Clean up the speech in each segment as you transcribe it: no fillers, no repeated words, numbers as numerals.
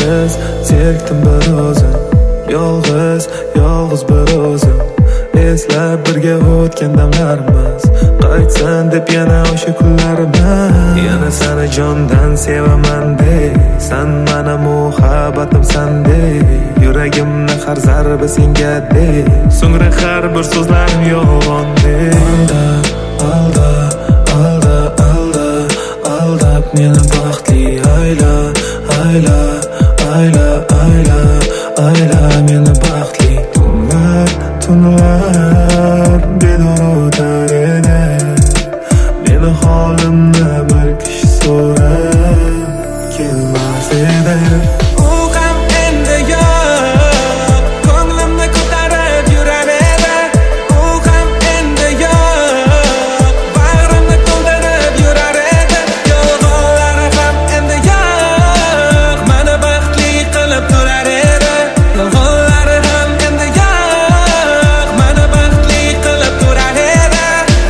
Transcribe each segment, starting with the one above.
sensiz zerikdim bir o'zim. Yolg'iz bir o'zim. Eslab birga o'tgan damlarimiz, qaytsan deb yana o'sha kunlarimiz. Yana seni jondan sevaman deysan, mana muhabbatim sendey. Yuragimni har zarbi senga dey, so'ngra har bir so'zlarim yolg'on dey. Aldab meni baxtli ayla meni baxtli. Tunlar bedor o'tar edi, meni holimni bir kishi so'rab kelmas edi. U ham endi yo'q, ko'nglimni ko'tarib yurar edi. U ham endi yo'q, bag'rimni to'ldirib yurar edi. Yolg'onlari ham endi yo'q, meni baxtli qilib turar edi. Yolg'onlari ham endi yo'q, meni baxtli qilib turar edi.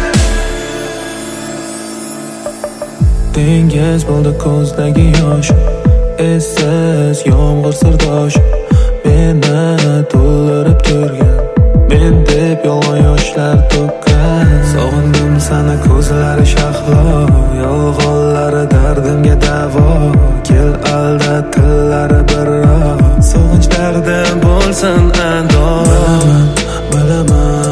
Dengiz bo'ldi ko'zdagi yosh, essiz yomg'ir sirdosh, meni to'ldirib turgan, men deb yolg'on yoshlar to'kkan. Sog'indim seni ko'zlari shahlo, yolg'onlari dardimga davo. Kel alda tillari birro, sog'inch dardim bo'lsin ando. Bilaman